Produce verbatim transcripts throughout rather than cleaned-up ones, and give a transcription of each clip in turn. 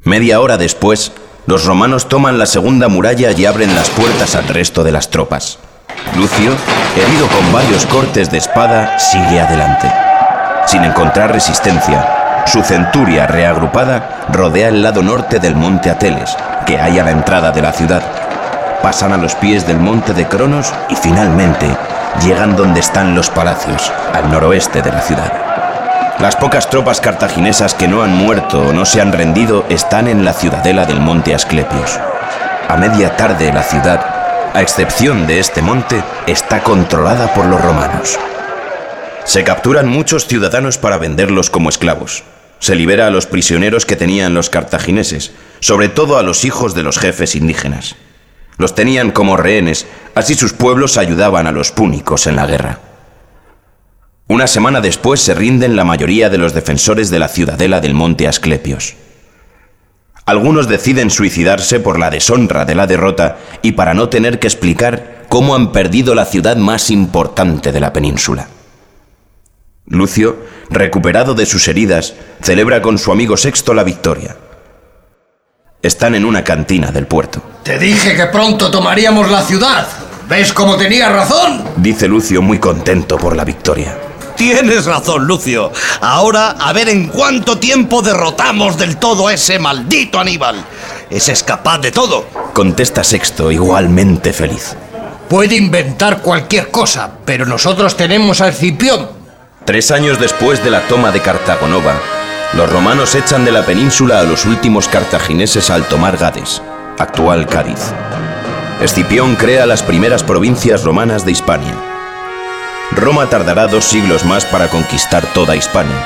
Media hora después, los romanos toman la segunda muralla y abren las puertas al resto de las tropas. Lucio, herido con varios cortes de espada, sigue adelante. Sin encontrar resistencia, su centuria reagrupada rodea el lado norte del monte Ateles, que hay a la entrada de la ciudad. Pasan a los pies del monte de Cronos y finalmente llegan donde están los palacios, al noroeste de la ciudad. Las pocas tropas cartaginesas que no han muerto o no se han rendido están en la ciudadela del monte Asclepios. A media tarde la ciudad, a excepción de este monte, está controlada por los romanos. Se capturan muchos ciudadanos para venderlos como esclavos. Se libera a los prisioneros que tenían los cartagineses, sobre todo a los hijos de los jefes indígenas. Los tenían como rehenes, así sus pueblos ayudaban a los púnicos en la guerra. Una semana después se rinden la mayoría de los defensores de la ciudadela del monte Asclepios. Algunos deciden suicidarse por la deshonra de la derrota y para no tener que explicar cómo han perdido la ciudad más importante de la península. Lucio, recuperado de sus heridas, celebra con su amigo Sexto la victoria. Están en una cantina del puerto. Te dije que pronto tomaríamos la ciudad. ¿Ves cómo tenía razón? Dice Lucio muy contento por la victoria. Tienes razón, Lucio. Ahora a ver en cuánto tiempo derrotamos del todo a ese maldito Aníbal. Ese es capaz de todo. Contesta Sexto igualmente feliz. Puede inventar cualquier cosa, pero nosotros tenemos a Escipión. Tres años después de la toma de Cartago Nova, los romanos echan de la península a los últimos cartagineses al tomar Gades, actual Cádiz. Escipión crea las primeras provincias romanas de Hispania. Roma tardará dos siglos más para conquistar toda Hispania.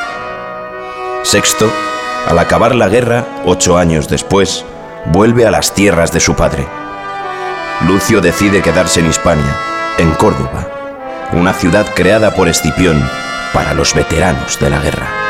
Sexto, al acabar la guerra, ocho años después, vuelve a las tierras de su padre. Lucio decide quedarse en Hispania, en Córdoba, una ciudad creada por Escipión para los veteranos de la guerra.